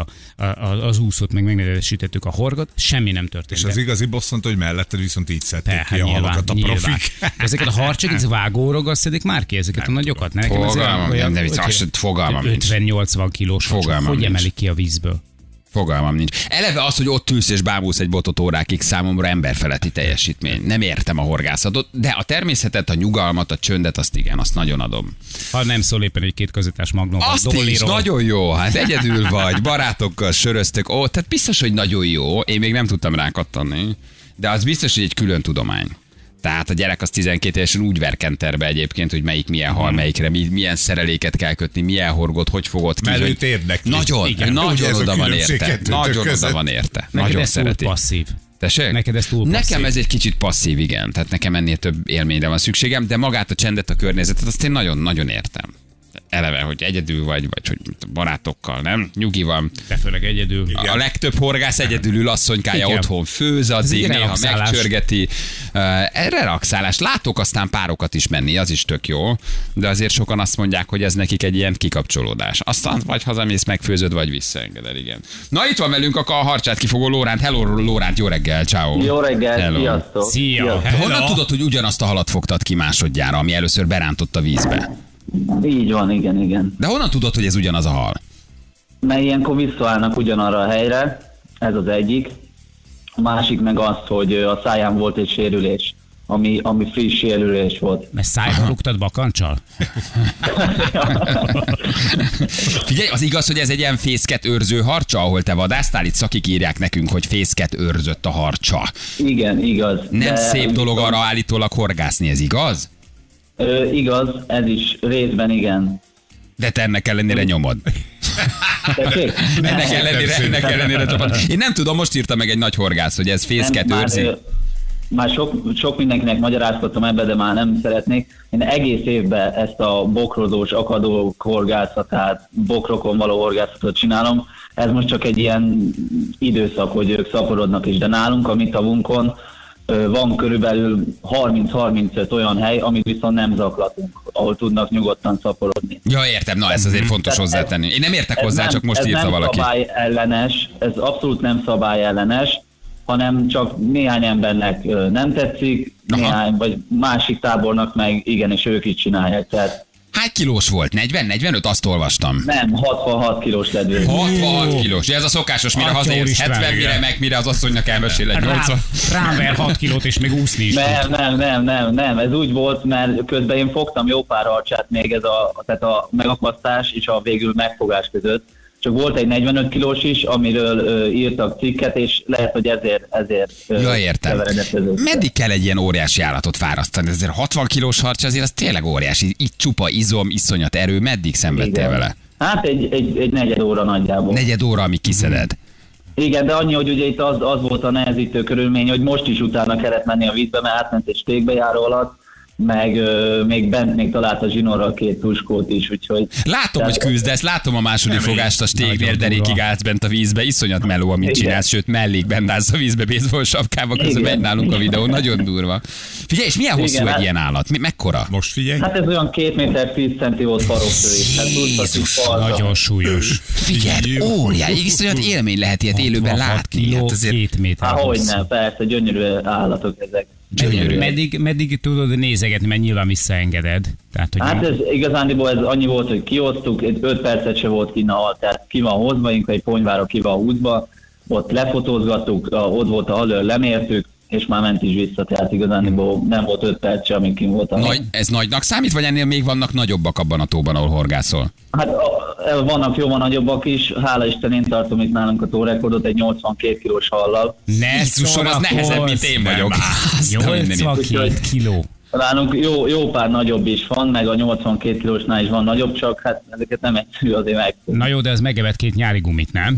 [SPEAKER 3] az úszót, meg megnedvesítettük a horgot, semmi nem történt.
[SPEAKER 5] És az igazi boss mondta, hogy melletted viszont így szedték ki a
[SPEAKER 3] nyilván,
[SPEAKER 5] halakat a
[SPEAKER 3] nyilván.
[SPEAKER 5] profik.
[SPEAKER 3] Ezeket a harcsok, ez vágóroga szedik már ki ezeket a nagyokat?
[SPEAKER 2] Fogalmam, nem, de fogalmam nincs.
[SPEAKER 3] 50-80 kilós harcsok.
[SPEAKER 2] Fogalmam
[SPEAKER 3] Hogy
[SPEAKER 2] nincs.
[SPEAKER 3] emelik ki a vízből?
[SPEAKER 2] Fogalmam nincs. Eleve az, hogy ott ülsz és bámulsz egy botot órákig, számomra emberfeletti teljesítmény. Nem értem a horgászatot, de a természetet, a nyugalmat, a csöndet, azt igen, azt nagyon adom.
[SPEAKER 3] Ha nem szól éppen egy 2 kazettás magnóval.
[SPEAKER 2] Azt is nagyon jó, hát egyedül vagy, barátokkal söröztök, tehát biztos, hogy nagyon jó. Én még nem tudtam rá kattani, de az biztos, hogy egy külön tudomány. Tehát a gyerek az 12 évesen úgy verkenterbe egyébként, hogy melyik milyen hal, melyikre milyen szereléket kell kötni, milyen horgot, hogy fogod ki.
[SPEAKER 5] Mert őt érdekli.
[SPEAKER 2] Nagyon,
[SPEAKER 5] Igen,
[SPEAKER 2] nagyon oda van érte. Nagyon oda
[SPEAKER 5] között.
[SPEAKER 2] van érte.
[SPEAKER 3] Neked
[SPEAKER 2] Nagyon
[SPEAKER 3] ez túl
[SPEAKER 2] szereti.
[SPEAKER 3] passzív.
[SPEAKER 2] Tessék?
[SPEAKER 3] Neked ez túl passzív.
[SPEAKER 2] Nekem ez egy kicsit passzív, igen. Tehát nekem ennél több élményre van szükségem, de magát a csendet, a környezetet, azt én nagyon-nagyon értem. Eleve, hogy egyedül vagy hogy barátokkal, nem? Nyugi van.
[SPEAKER 3] De főleg egyedül.
[SPEAKER 2] A legtöbb horgász egyedül ül, asszonykája
[SPEAKER 3] Igen.
[SPEAKER 2] otthon főz, addig
[SPEAKER 3] egy
[SPEAKER 2] néha
[SPEAKER 3] relaxálás.
[SPEAKER 2] megcsörgeti. Relaxálás. Látok aztán párokat is menni, az is tök jó, de azért sokan azt mondják, hogy ez nekik egy ilyen kikapcsolódás. Aztán vagy hazamész, megfőzöd, vagy visszaengeded, igen. Na itt van velünk a harcsát kifogó Lóránt. Hello Lóránt, jó reggel, ciao.
[SPEAKER 7] Jó reggel,
[SPEAKER 2] Hello.
[SPEAKER 7] sziasztok!
[SPEAKER 3] Szia!
[SPEAKER 7] Sziasztok.
[SPEAKER 2] Honnan tudod, hogy ugyanazt a halat fogtad ki másodjára, ami először berántott a vízbe?
[SPEAKER 7] Így van, igen.
[SPEAKER 2] De honnan tudod, hogy ez ugyanaz a hal?
[SPEAKER 7] Mert ilyenkor visszaállnak ugyanarra a helyre, ez az egyik. A másik meg az, hogy a száján volt egy sérülés, ami friss sérülés volt.
[SPEAKER 3] Mert szájba rúgtad bakancsal?
[SPEAKER 2] Figyelj, az igaz, hogy ez egy ilyen fészket őrző harcsa, ahol te vadásztál? Itt szakik írják nekünk, hogy fészket őrzött a harcsa.
[SPEAKER 7] Igen, igaz.
[SPEAKER 2] Nem szép dolog arra állítólag horgászni, ez igaz?
[SPEAKER 7] Igaz, ez is részben igen.
[SPEAKER 2] De te ennek ellenére nyomod.
[SPEAKER 7] Tessék?
[SPEAKER 2] Ennek ellenére csapat. Én nem tudom, most írta meg egy nagy horgász, hogy ez fészket
[SPEAKER 7] Nem,
[SPEAKER 2] őrzi.
[SPEAKER 7] Már sok mindenkinek magyarázkodtam ebbe, de már nem szeretnék. Én egész évben ezt a bokrozós, akadó horgászatát, bokrokon való horgászatot csinálom. Ez most csak egy ilyen időszak, hogy ők szaporodnak is, de nálunk a mi tavunkon van körülbelül 30-35 olyan hely, amit viszont nem zaklatunk, ahol tudnak nyugodtan szaporodni.
[SPEAKER 2] Ja, értem, na ez azért fontos hozzátenni. Én nem értek hozzá, csak most írta valaki.
[SPEAKER 7] Ez nem szabályellenes, ez abszolút nem szabályellenes, hanem csak néhány embernek nem tetszik, néhány, vagy másik tábornak meg igenis ők is csinálják. Tehát
[SPEAKER 2] Hány kilós volt? 40-45? Azt olvastam.
[SPEAKER 7] nem, 66 kilós ledvény.
[SPEAKER 2] 66 kilós. Ez a szokásos, mire
[SPEAKER 3] Atya
[SPEAKER 2] hazaérsz.
[SPEAKER 3] úristen,
[SPEAKER 2] 70, mire meg, mire az asszonynak elmesél egy 80.
[SPEAKER 3] Rám ver 6 kilót és még úszni is tud.
[SPEAKER 7] Nem, ez úgy volt, mert közben én fogtam jó pár harcsát még tehát a megakasztás és a végül megfogás között. Csak volt egy 45 kilós is, amiről írtak cikket, és lehet, hogy ezért
[SPEAKER 2] Ja, értem.
[SPEAKER 7] keveredett ez össze.
[SPEAKER 2] Meddig kell egy ilyen óriási állatot fárasztani? Ezért 60 kilós harcs azért az tényleg óriási. Itt csupa izom, iszonyat erő. Meddig szenvedtél
[SPEAKER 7] Igen.
[SPEAKER 2] vele?
[SPEAKER 7] Hát egy negyed óra nagyjából.
[SPEAKER 2] Negyed óra, amíg kiszeded.
[SPEAKER 7] Igen, de annyi, hogy ugye itt az volt a nehezítő körülmény, hogy most is utána kellett menni a vízbe, mert átment egy stégbejáró alatt, meg még bent még talált a zsinórral 2 tuskót is, úgyhogy...
[SPEAKER 2] Látom, hogy küzdesz, látom a második fogást a stégnél,
[SPEAKER 3] Nagyon
[SPEAKER 2] derékig
[SPEAKER 3] durva.
[SPEAKER 2] állsz bent a vízbe, iszonyat meló, amit
[SPEAKER 7] Igen.
[SPEAKER 2] csinálsz, sőt mellék bent állsz a vízbe, baseball sapkába, közben
[SPEAKER 7] Igen.
[SPEAKER 2] megy nálunk a videó, nagyon durva. Figyelj, és milyen hosszú
[SPEAKER 7] Igen,
[SPEAKER 2] egy
[SPEAKER 7] hát-
[SPEAKER 2] ilyen állat? Mekkora?
[SPEAKER 5] Most figyelj.
[SPEAKER 7] Hát ez olyan 2 méter 10 centi volt farokfő is. Hát
[SPEAKER 2] Jézus,
[SPEAKER 3] Nagyon súlyos.
[SPEAKER 2] Figyelj, óriási, iszonyat élmény lehet ilyet élőben
[SPEAKER 3] 66
[SPEAKER 2] látni.
[SPEAKER 3] kiló,
[SPEAKER 2] Hát azért
[SPEAKER 3] 2 méter.
[SPEAKER 7] Hát hogy
[SPEAKER 3] hossz.
[SPEAKER 7] nem, persze, gyönyörű állatok ezek.
[SPEAKER 2] gyönyörű.
[SPEAKER 3] Meddig tudod nézegetni, mert nyilván visszaengeded. Tehát, hogy
[SPEAKER 7] Hát
[SPEAKER 3] nem-
[SPEAKER 7] ez igazándiból ez annyi volt, hogy kihoztuk, 5 percet se volt kinn a hal, tehát ki van hozva, inkább egy ponyvára ki van húzva, ott lefotózgattuk, ott volt a halőr, lemértük, és már ment is vissza, tehát igazándiból nem volt 5 perc se, amíg kinn volt a hal.
[SPEAKER 2] Ez nagynak számít, vagy ennél még vannak nagyobbak abban a tóban, ahol horgászol?
[SPEAKER 7] Hát vannak jóval nagyobbak is, hála Isten én tartom itt nálunk a tórekordot egy 82 kilós hallal.
[SPEAKER 3] Ne
[SPEAKER 2] Jézusom, az
[SPEAKER 3] szórakozz!
[SPEAKER 2] nehezebb, mint én vagyok. Azt a mindenit.
[SPEAKER 3] 82 kiló.
[SPEAKER 7] Nálunk jó pár nagyobb is van, meg a 82 kilósnál is van nagyobb, csak hát ezeket nem egyszerű azért meg.
[SPEAKER 3] Na jó, de ez megevett 2 nyári gumit, nem?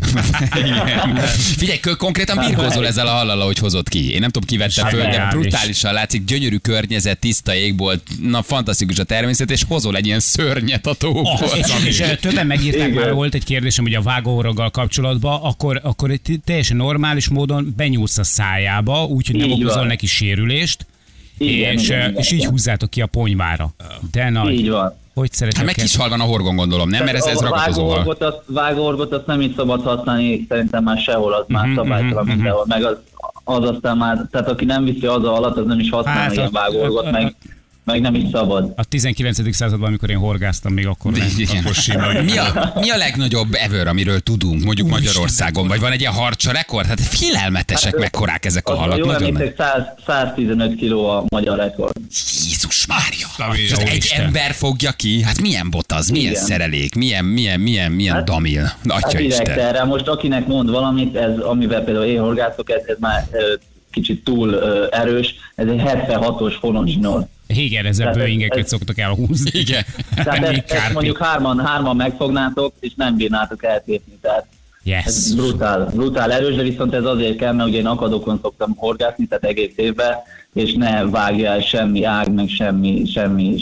[SPEAKER 2] Igen. Figyelj, konkrétan birkózol ezzel a hallal, hogy hozott ki. Én nem tudom, ki vette föl, de
[SPEAKER 3] Zseniális.
[SPEAKER 2] brutálisan látszik, gyönyörű környezet, tiszta égbolt, na fantasztikus a természet, és hozol egy ilyen szörnyet a tóból.
[SPEAKER 3] És többen megírták,
[SPEAKER 7] Igen.
[SPEAKER 3] már volt egy kérdésem, hogy a vágóorroggal kapcsolatban, akkor egy teljesen normális módon benyúlsz a szájába, úgyhogy nem
[SPEAKER 7] Így
[SPEAKER 3] okozol
[SPEAKER 7] van.
[SPEAKER 3] neki sérülést,
[SPEAKER 7] Igen,
[SPEAKER 3] és,
[SPEAKER 7] igen,
[SPEAKER 3] és így
[SPEAKER 7] igen.
[SPEAKER 3] húzzátok ki a ponyvára. De nagy.
[SPEAKER 7] Így van.
[SPEAKER 3] Hogy szeretek?
[SPEAKER 2] Hát meg kis hal van a horgon, gondolom, nem? Mert ez ragadozóval.
[SPEAKER 7] Vágóorgot azt nem így szabad használni, szerintem már sehol, az már szabálytalan mindenhol, meg az aztán már, tehát aki nem viszi az alatt, az nem is használ
[SPEAKER 3] Hát,
[SPEAKER 7] ilyen vágóorgot, meg meg nem is szabad.
[SPEAKER 3] A 19. században, amikor én horgáztam, még akkor nem.
[SPEAKER 2] Igen.
[SPEAKER 5] Akkor sima.
[SPEAKER 2] Mi a legnagyobb ever, amiről tudunk, mondjuk Magyarországon? Vagy van egy ilyen harcsa rekord? Hát félelmetesek, mekkorák ezek a halak.
[SPEAKER 7] Jól
[SPEAKER 2] Nagyon
[SPEAKER 7] emlékszek, 115 kiló a magyar rekord.
[SPEAKER 2] Jézus Mária!
[SPEAKER 5] Ami
[SPEAKER 2] És az
[SPEAKER 5] jó
[SPEAKER 2] egy
[SPEAKER 3] Isten.
[SPEAKER 2] ember fogja ki? Hát milyen bot az, milyen
[SPEAKER 7] Igen.
[SPEAKER 2] szerelék, milyen damil.
[SPEAKER 7] Hát
[SPEAKER 2] Atya
[SPEAKER 7] direkt
[SPEAKER 2] Isten.
[SPEAKER 7] erre most akinek mond valamit, ez, amivel például én horgászok, ez már kicsit túl erős, ez egy 76-os fonos zsinór.
[SPEAKER 3] Igen, ezzel
[SPEAKER 7] Tehát
[SPEAKER 3] Boeingeket
[SPEAKER 7] ez-
[SPEAKER 3] szoktak elhúzni.
[SPEAKER 2] Igen.
[SPEAKER 7] Tehát
[SPEAKER 3] Még
[SPEAKER 7] ezt
[SPEAKER 3] kárpi.
[SPEAKER 7] mondjuk hárman megfognátok, és nem bírnátok eltépni. Tehát
[SPEAKER 3] Yes.
[SPEAKER 7] ez brutál erős, de viszont ez azért kell, mert ugye én akadokon szoktam horgászni, tehát egész évben, és ne vágja el semmi ág, meg semmi.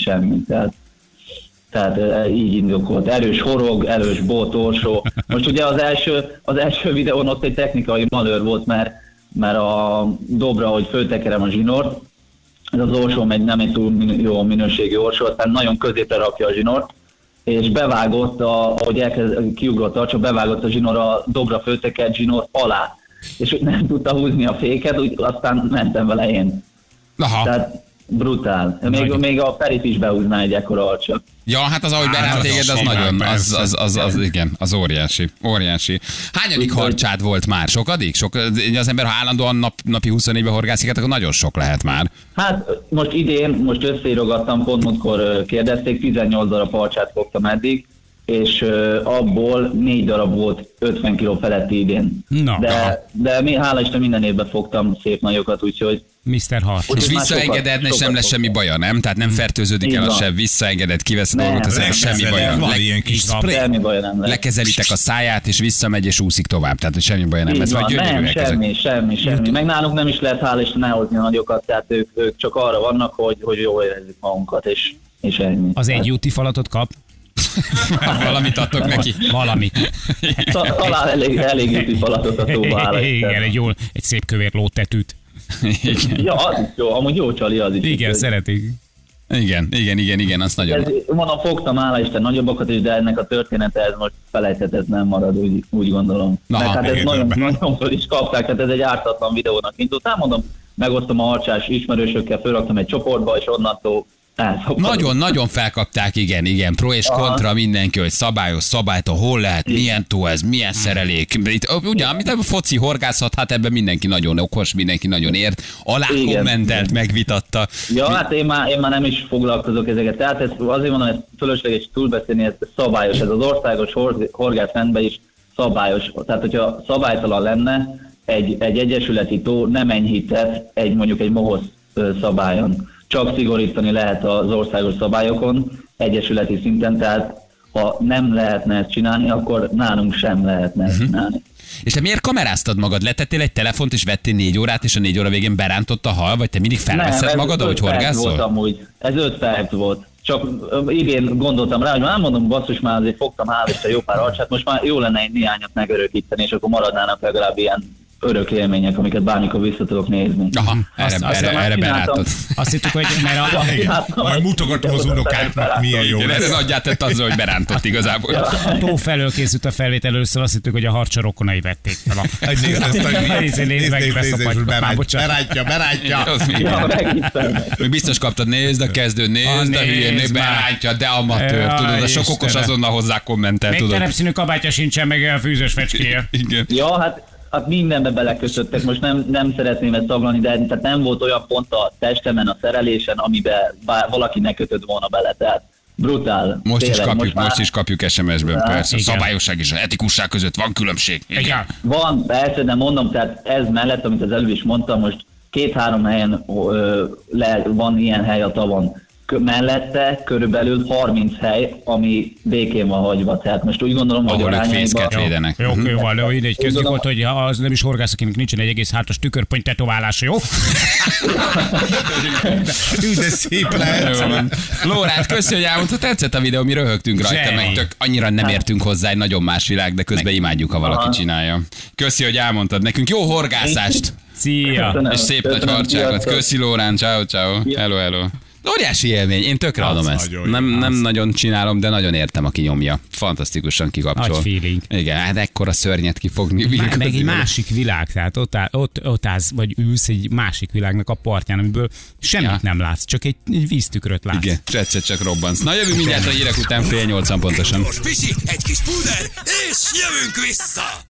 [SPEAKER 7] Tehát így indokolt. Erős horog, erős bot, orsó. Most ugye az első videón ott egy technikai malőr volt, mert a dobra, hogy föltekerem a zsinort, ez az orsóm nem egy túl jó minőségű orsó, aztán nagyon középre rakja a zsinort, és bevágott, ahogy kiugrott a bevágott a zsinór a dobra föltekert zsinór alá, és úgy nem tudta húzni a féket, úgy aztán mentem vele én.
[SPEAKER 2] Aha.
[SPEAKER 7] Tehát brutál.
[SPEAKER 3] Nagyon.
[SPEAKER 7] Még a Ferit is behúzná egy ekkora alcsa.
[SPEAKER 2] Ja, hát az, ahogy beránt
[SPEAKER 5] az
[SPEAKER 2] téged, az
[SPEAKER 5] simán,
[SPEAKER 2] nagyon,
[SPEAKER 5] persze.
[SPEAKER 2] az igen, az óriási. Hányadik harcsád volt már? Sokadik? Az ember, ha állandóan napi 24-ben horgászik, akkor nagyon sok lehet már.
[SPEAKER 7] Hát most összeírogattam, pont múltkor kérdezték, 18 darab harcsát fogtam eddig, és abból 4 darab volt 50 kg feletti idén.
[SPEAKER 3] Na.
[SPEAKER 7] De hála Isten minden évben fogtam szép nagyokat, úgyhogy
[SPEAKER 3] Mr. Hart.
[SPEAKER 7] Úgy-
[SPEAKER 2] És
[SPEAKER 7] már
[SPEAKER 2] visszaengeded, és nem
[SPEAKER 7] sokat
[SPEAKER 2] lesz semmi baja, nem? Tehát nem fertőződik
[SPEAKER 7] Így
[SPEAKER 2] el a
[SPEAKER 7] van.
[SPEAKER 2] seb, visszaengeded, kiveszed
[SPEAKER 7] Nem,
[SPEAKER 2] dolgot, ez semmi baja.
[SPEAKER 5] Van ilyen kis
[SPEAKER 3] így van.
[SPEAKER 5] spray.
[SPEAKER 7] semmi baj nem lesz.
[SPEAKER 2] Lekezelitek a száját, és visszamegy, és úszik tovább. Tehát, hogy semmi baja nem
[SPEAKER 7] Így
[SPEAKER 2] lesz.
[SPEAKER 7] van,
[SPEAKER 2] Vagy
[SPEAKER 7] nem,
[SPEAKER 2] gyönyörűek ezek.
[SPEAKER 7] semmi. Meg nálunk nem is lehet hála Isten elhozni a nagyokat, tehát ők csak arra vannak, hogy jól érezzük magunkat, és ennyi.
[SPEAKER 3] Az egy úti falatot kap?
[SPEAKER 2] Valamit adtok neki.
[SPEAKER 3] Valamit.
[SPEAKER 7] Talán elég üti falatot a tóba, hála
[SPEAKER 3] Igen,
[SPEAKER 7] Istennek.
[SPEAKER 3] egy szép kövér lótetűt.
[SPEAKER 7] Ja, az is jó, amúgy jó csali az is.
[SPEAKER 3] Igen,
[SPEAKER 7] Ez-
[SPEAKER 3] szeretik.
[SPEAKER 2] Igen, azt nagyon.
[SPEAKER 7] Mondom, fogtam hála Isten nagyobbakat is, de ennek a története ez most felejthetetlen marad, úgy gondolom.
[SPEAKER 2] Aha,
[SPEAKER 7] Meg hát ez
[SPEAKER 5] igen,
[SPEAKER 7] nagyon föl is kapták, tehát ez egy ártatlan videónak indult. Hát mondom, megosztom a harcsás ismerősökkel, fölraktam egy csoportba, és onnantól elszoktam.
[SPEAKER 2] Nagyon felkapták, igen, pro és kontra mindenki, hogy szabálytalan, hol lehet, milyen tó ez, milyen szerelék. Itt, ugye, amit a foci horgászat, hát ebben mindenki nagyon okos, mindenki nagyon ért, alá
[SPEAKER 7] Igen.
[SPEAKER 2] kommentelt, megvitatta.
[SPEAKER 7] Ja, hát én már nem is foglalkozok ezeket. Tehát ez, azért mondom, ez fölösleges túlbeszélni, ez szabályos, ez az országos horgászrendben is szabályos. Tehát, hogyha szabálytalan lenne, egy egyesületi tó nem enyhített mondjuk egy mohosz szabályon. Csak szigorítani lehet az országos szabályokon, egyesületi szinten, tehát ha nem lehetne ezt csinálni, akkor nálunk sem lehetne ezt csinálni.
[SPEAKER 2] És te miért kameráztad magad? Letettél egy telefont, és vettél 4 órát, és a 4 óra végén berántott a hal, vagy te mindig felveszed
[SPEAKER 7] ez
[SPEAKER 2] magad, ahogy
[SPEAKER 7] 5 perc
[SPEAKER 2] horgászol?
[SPEAKER 7] volt amúgy. Ez 5 perc volt. Csak idén gondoltam rá, hogy már nem mondom, basszus, már azért fogtam hálista jó pár arcsát, most már jó lenne egy néhányat megörökíteni, és akkor maradnának legalább ilyen örök élmények, amiket bármikor vissza tudok nézni.
[SPEAKER 2] Aha,
[SPEAKER 3] Azt
[SPEAKER 2] erre berántod.
[SPEAKER 3] Azt hittük, hogy mert
[SPEAKER 5] Majd mutogatom az unokáknak, milyen jó
[SPEAKER 2] Igen,
[SPEAKER 5] lesz.
[SPEAKER 2] ez adját tett azzal, hogy berántott igazából.
[SPEAKER 3] a tó felől készült a felvétel, először azt hittük, hogy a harcsa rokonai vették fel.
[SPEAKER 5] Hogy nézd ezt, hogy
[SPEAKER 3] Nézd meg, beszopatjuk.
[SPEAKER 5] berántja.
[SPEAKER 2] Az még-
[SPEAKER 7] Ja, meghiszem.
[SPEAKER 2] Még biztos kaptad, nézd a kezdő, nézd a hülye,
[SPEAKER 3] nézd
[SPEAKER 2] nézd
[SPEAKER 3] már.
[SPEAKER 2] berántja, de amatőr,
[SPEAKER 3] Jaj,
[SPEAKER 2] tudod, a sok okos
[SPEAKER 3] Istenem.
[SPEAKER 2] azonnal hozzá kommentel,
[SPEAKER 3] Még
[SPEAKER 2] tudod.
[SPEAKER 3] terepszínű kabátja sincsen, meg a fűzős fecskéje.
[SPEAKER 2] Igen.
[SPEAKER 7] Ja, hát mindenbe belekötöttek, most nem szeretném ezt szaglalni, de tehát nem volt olyan pont a testemen, a szerelésen, amiben valaki ne kötött volna bele, tehát brutál.
[SPEAKER 2] Most
[SPEAKER 7] Tényleg,
[SPEAKER 2] is kapjuk SMS-ben, persze. A
[SPEAKER 3] Igen.
[SPEAKER 2] szabályosság és az etikusság között van különbség.
[SPEAKER 3] Igen.
[SPEAKER 7] Van, persze, de mondom, tehát ez mellett, amit az előbb is mondtam, most 2-3 helyen van ilyen hely a tavon. Mellette körülbelül 30 hely, ami békén van hagyva. Tehát most úgy gondolom, hogy
[SPEAKER 2] Ahol ők
[SPEAKER 7] arányaiban...
[SPEAKER 2] fészket védenek.
[SPEAKER 3] Jó, jó, van, jó, így kezdjük
[SPEAKER 7] Tudom.
[SPEAKER 3] ott, hogy az nem is horgász, akinek nincsen egy egész hátos tükörpony tetoválása, jó?
[SPEAKER 5] De szép lehet.
[SPEAKER 2] Jó van. Lórát, köszi, hogy elmondta, tetszett a videó, mi röhögtünk rajta,
[SPEAKER 3] Zseni.
[SPEAKER 2] meg tök annyira nem értünk hozzá, egy nagyon más világ, de közben imádjuk, ha valaki
[SPEAKER 7] Aha.
[SPEAKER 2] csinálja. Köszi, hogy elmondtad nekünk. Jó horgászást!
[SPEAKER 3] Szia!
[SPEAKER 7] Köszönöm.
[SPEAKER 2] És szép nagy
[SPEAKER 7] Köszönöm,
[SPEAKER 2] harcsákat.
[SPEAKER 7] sziasztok.
[SPEAKER 2] Köszi, Lórán, ciao. Hello. Óriási élmény, én tökre adom ezt. Nem nagyon csinálom, de nagyon értem, aki nyomja. Fantasztikusan kikapcsol.
[SPEAKER 3] Nagy feeling.
[SPEAKER 2] Igen, hát ekkora szörnyet kifogni.
[SPEAKER 3] Meg egy másik világ, tehát ott állsz, vagy ülsz egy másik világnak a partján, amiből semmit nem látsz, csak egy víztükröt látsz.
[SPEAKER 2] Igen, csak robbansz. Na jövünk mindjárt a hírek után 7:30 pontosan.
[SPEAKER 1] Pisi, egy kis pulder, és jövünk vissza!